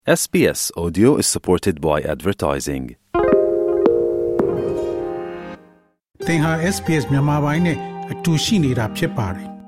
SBS Audio is supported by advertising. သင်ဟာ SBS မြန်မာပိုင်းနဲ့အတူရှိနေတာဖြစ်ပါတယ်။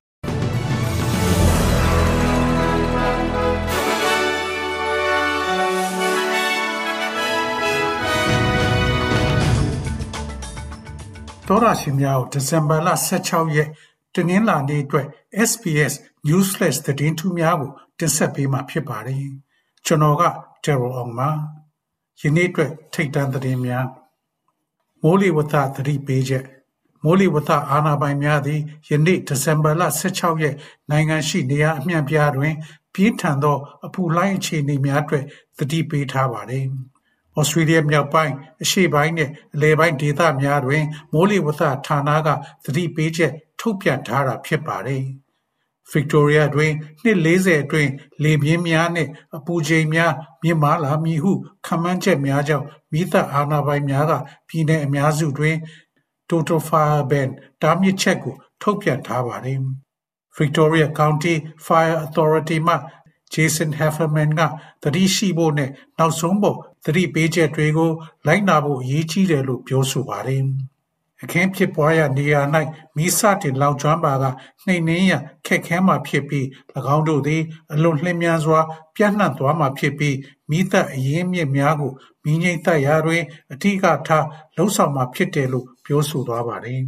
တော်ရရှိများကိုဒီဇင်ဘာလ16ရက်တနင်္လာနေ့အတွက် SBS Newsflash သတင်းထူးများကိုတင်ဆက်ပေးမှာဖြစ်ပါတယ်။ကျွန်တော်က Daryl Ong ပါ။ယနေ့အတွက်ထိပ်တန်းသတင်းများမိုးလေဝသသတိပေးချက်မိုးလေဝသအာဏာပိုင်များသည်ယနေ့ဒီဇင်ဘာလ16ရက်နိုင်ငံရှိနေရာအနှံ့ပြားတွင်ပြင်းထန်သောအပူလှိုင်းအခြေအနေများအတွက်သတိပေးထားပါတယ်။ဩစတြေးလျမြောက်ပိုင်းအရှေ့ပိုင်းနဲ့အလယ်ပိုင်းဒေသများတွင်မိုးလေဝသဌာနကသတိပေးချက်ထုတ်ပြန်ထားတာဖြစ်ပါတယ်။ Victoria တွင်နှစ်40အတွင်းလေပြင်းများနှင့်အပူချိန်များမြင့်မားလာမည်ဟုခန့်မှန်းချက်များကြောင့်မီးသတ်အာဏာပိုင်များကပြည်내အများစုတွင် Total Fire Ban တားမြစ်ချက်ကိုထုတ်ပြန်ထားပါတယ်။ Victoria County Fire Authority မှ Jason Hefferman ကသတိရှိဖို့နဲ့နောက်ဆုံးပေါ်သတိပေးချက်တွေကိုလိုက်နာဖို့အရေးကြီးတယ်လို့ပြောဆိုပါတယ်။အခင်းဖြစ်ပွားရာနေရာ၌မီးစတင်လောင်ကျွမ်းပါကနှိမ်နင်းရန်ခက်ခဲမှာဖြစ်ပြီး၎င်းတို့သည်အလွန်လျင်မြန်စွာပြန့်နှံ့သွားမှာဖြစ်ပြီးမီးသတ်အရင်းမြစ်များကိုမီးငြိမ်းသတ်ရာတွင်အထူးထားလှုံ့ဆော်မှာဖြစ်တယ်လို့ပြောဆိုသွားပါတယ်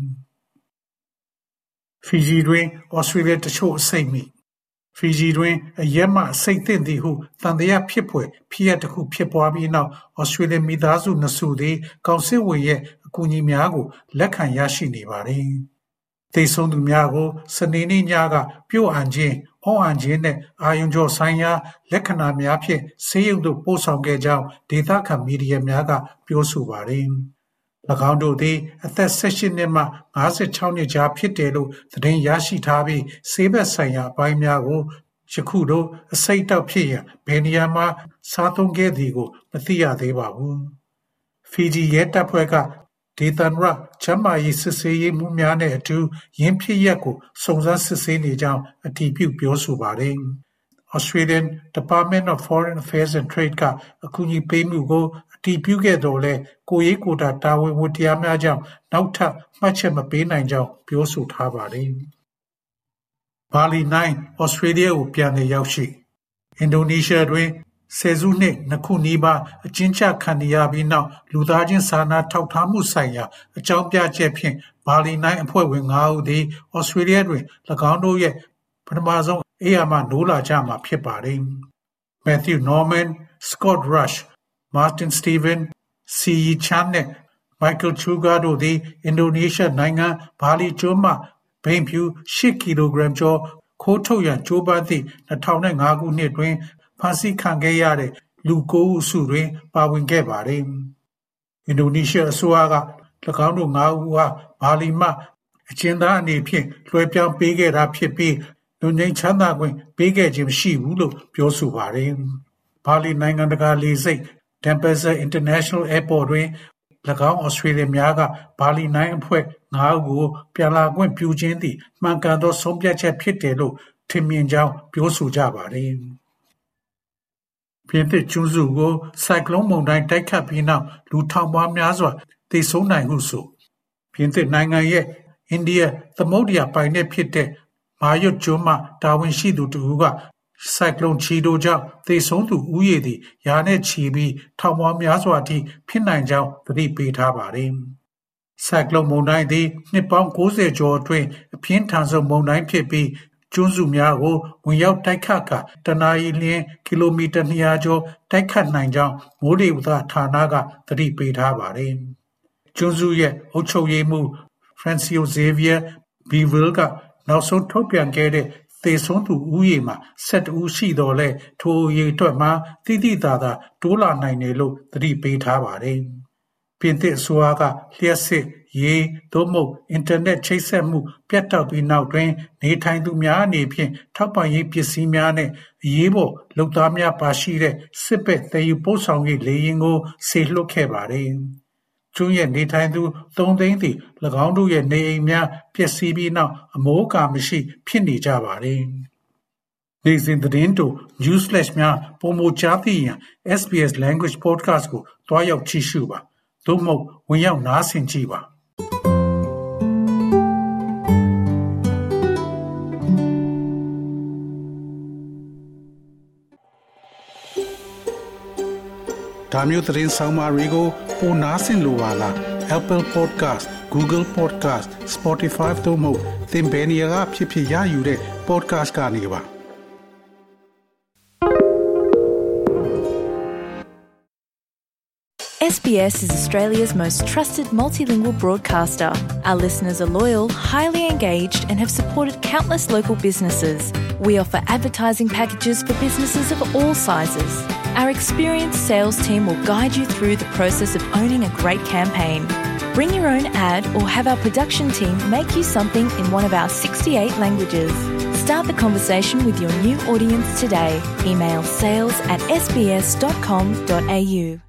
။ Fiji တွင်ဩစတြေးလျတချို့အစိတ်မိFiji တွင်အရက်မှစိတ်သင့်သည်ဟုသံသယဖြစ်ဖွယ်ဖြစ်ရပ်တစ်ခုဖြစ်ပွားပြီးနောက်ဩစတြေးလျမိသားစုနှစ်စုသည်ကောင်စစ်ဝန်ရဲ့အကူအညီများကိုလက်ခံရရှိနေပါတယ်။သေဆုံးသူများကိုစနေနေ့ညကပြုတ်အံခြင်း၊အော့အံခြင်းနဲ့အာရုံကြောဆိုင်ရာလက္ခဏာများဖြင့်ဆေးရုံသို့ပို့ဆောင်ခဲ့ကြောင်းဒေသခံမီဒီယာများကပြောဆိုပါတယ်။၎င်းတို့သည်အသက်18နှစ်မှ56နှစ်ကြားဖြစ်တယ်လို့သတင်းရရှိထားပြီးဆေးဘက်ဆိုင်ရာအပိုင်းများကိုယခုတော့အဆိပ်တောက်ဖြစ်ရန်ဘယ်နေရာမှာစားသုံးခဲ့သည်ကိုမသိရသေးပါဘူး။ Fiji ရဲတပ်ဖွဲ့ကဒေသန္တရကျန်းမာရေးစစ်ဆေးရေးမှူးများနဲ့အတူယင်းဖြစ်ရပ်ကိုစုံစမ်းစစ်ဆေးနေကြောင်းအတည်ပြုပြောဆိုပါတယ်။ Australian Department of Foreign Affairs and Trade ကအကူအညီပေးမှုကိုအတည်ပြုခဲ့တော်လဲကိုရေးကိုတာတာဝန်ဝတ္တရားများကြောင့်နောက်ထပ်မှတ်ချက်မပေးနိုင်ကြောင်းပြောဆိုထားပါတယ်။ဘာလီ9ဩစတြေးလျကိုပြန်လည်ရောက်ရှိအင်ဒိုနီးရှားတွင်ဆယ်စုနှစ်2ခုနီးပါးအကျဉ်းချခံနေရပြီးနောက်လူသားချင်းစာနာထောက်ထားမှုဆိုင်ရာအကြောင်းပြချက်ဖြင့်ဘာလီ9အဖွဲ့ဝင်9ဦးသည်ဩစတြေးလျတွင်၎င်းတို့ရဲ့ပထမဆုံးအိယာမှနိုးလာကြမှာဖြစ်ပါတယ်။ Matthew Norman, Scott Rush, Martin Stephen, C.E. Chan နဲ့ Michael Chuga တို့သည်အင်ဒိုနီးရှားနိုင်ငံဘာလီကျွန်းမှဘိန်းဖြူ8ကီလိုဂရမ်ကျော်ခိုးထုတ်ရန်ကြိုးပမ်းသည့်2005ခုနှစ်တွင်ဖမ်းဆီးခံခဲ့ရတဲ့လူ9ဦးအစုတွင်ပါဝင်ခဲ့ပါတယ်။အင်ဒိုနီးရှားအစိုးရက၎င်းတို့9ဦးအားဘာလီမှအကျဉ်းသားအနေဖြင့်လွှဲပြောင်းပေးခဲ့တာဖြစ်ပြီးလွတ်ငြိမ်းချမ်းသာခွင့်ပေးခဲ့ခြင်းမရှိဘူးလို့ပြောဆိုပါတယ်။ဘာလီနိုင်ငံတကာလေဆိပ် Denpasar International Airport တွင်၎င်းဩစတြေးလျများကဘာလီ9အဖွဲ့9ဦးကိုပြန်လာခွင့်ပြုခြင်းသည်မှန်ကန်သောဆုံးဖြတ်ချက်ဖြစ်တယ်လို့ထင်မြင်ကြောင်းပြောဆိုကြပါတယ်။ပြင်သစ်ကျွန်းစုကိုဆိုင်ကလုန်းမုန်တိုင်းတိုက်ခတ်ပြီးနောက်လူထောင်ပေါင်းများစွာသေဆုံးနိုင်ဟုဆိုပြင်သစ်နိုင်ငံရဲ့အိန္ဒိယသမုဒ္ဒရာပိုင်နက်ဖြစ်တဲ့မာရွတ်ကျွန်းမှတာဝန်ရှိသူတစ်ဦးကဆိုင်ကလုန်းချီတိုကြောင့်သေဆုံးသူဦးရေသည်ရာနဲ့ချီပြီးထောင်ပေါင်းများစွာအထိဖြစ်နိုင်ကြောင်းသတိပေးထားပါတယ်။ဆိုင်ကလုန်းမုန်တိုင်းသည်နှစ်ပေါင်း90ကျော်အတွင်းအပြင်းထန်ဆုံးမုန်တိုင်းဖြစ်ပြီးကျွန်းစုများကိုဝင်ရောက်တိုက်ခတ်ကာတနာရီလျှင်ကီလိုမီတာ200ကျော်တိုက်ခတ်နိုင်ကြောင်းမိုးလေဝသဌာနကသတိပေးထားပါတယ်။ကျွန်းစုရဲ့အုပ်ချုပ်ရေးမှူး Francisco Xavier Beville ကနောက်ဆုံးထုတ်ပြန်ခဲ့တဲ့သေဆုံးသူဦးရေမှာ12ဦးရှိတော်လဲထိုအရေအတွက်မှာတိတိသာသာတိုးလာနိုင်တယ်လို့သတိပေးထားပါတယ်။ပြင်သစ်အစိုးရကလျှက်စစ်ရေသို့မဟုတ်အင်တာနက်ချိတ်ဆက်မှုပြတ်တောက်ပြီးနောက်တွင်နေထိုင်သူများအနေဖြင့်ထောက်ပံ့ရေးပစ္စည်းများနဲ့အရေးပေါ်လုပ်သားများပါရှိတဲ့စစ်ဘက်သယ်ယူပို့ဆောင်ရေးလေယာဉ်ကိုစေလွှတ်ခဲ့ပါတယ်။ကျွန်းရဲ့နေထိုင်သူ3သိန်းသည်၎င်းတို့ရဲ့နေအိမ်များပျက်စီးပြီးနောက်အမိုးအကာမရှိဖြစ်နေကြပါတယ်။နေ့စဉ်သတင်းတို့ News Flash များပုံမကြားသိရန် SBS Language Podcast ကိုတွားရောက်ကြည့်ရှုပါသို့မဟုတ်ဝင်ရောက်နားဆင်ကြည့်ပါဒါမျိုးသတင်းဆောင်မတွေကိုပိုနားဆင်လိုပါလား Apple Podcast Google Podcast Spotify တို့မှာသင်ပင်ရကဖြစ်ဖြစ်ရယူတဲ့ podcast ကနေပါ SBS is Australia's most trusted multilingual broadcaster. Our listeners are loyal, highly engaged, and have supported countless local businesses. We offer advertising packages for businesses of all sizes. Our experienced sales team will guide you through the process of owning a great campaign. Bring your own ad or have our production team make you something in one of our 68 languages. Start the conversation with your new audience today. Email sales@sbs.com.au.